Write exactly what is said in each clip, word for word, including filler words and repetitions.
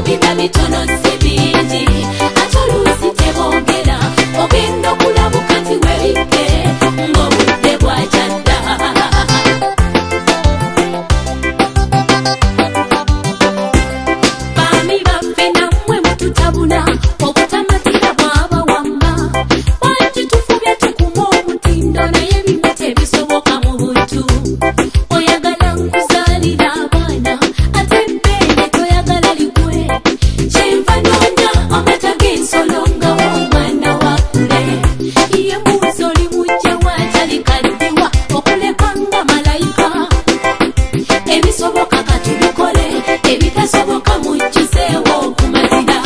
mubina mitono si bingi ate oluusi tebongera ogenda okulabuka nti webikke ng'obudde bwakyadda. Baami baffe nammwe mututabula obutamatira bwaba wamba wangi tufubye tukuma omutindo naye bimwe tebisoboka mu buntu. Oyagala nkuzaalira abaana ate bbene toyagala ligwe kyenva noonya amata g'ensolo nga w'omwana wakule ye mbuuzi oli mujja waatalikaddiwa okuleka nga malayika. Ebisoboka katubikole ebitasoboka mujjuzeewo okumazira.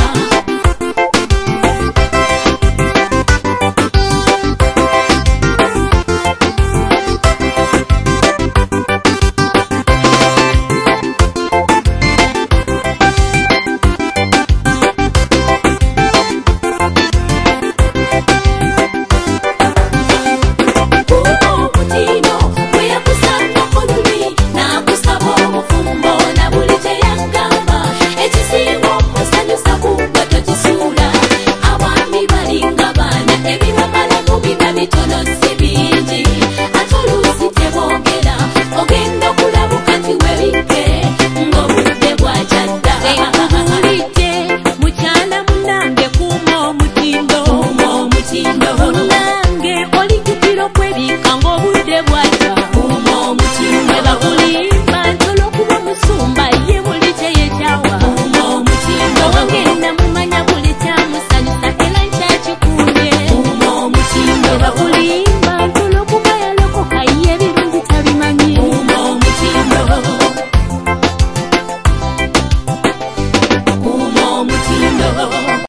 Kuba omutindo bwe yakusangako luli n'akusaba obufumbo na buli kye yagamba ekisinga omusanyusa kugwa tokisuula. Abaami balinga baana ebibamala mubina mitono si bingi ate oluusi tebongera ogenda okulabuka nti webikke ng'obudde bwakyadda. Mpulidde mukyala munnange kuuma omutindo omutindo munnange olijjukira okwebikka ng'obudde bwakya kuuma omutindo. Bwe bakuli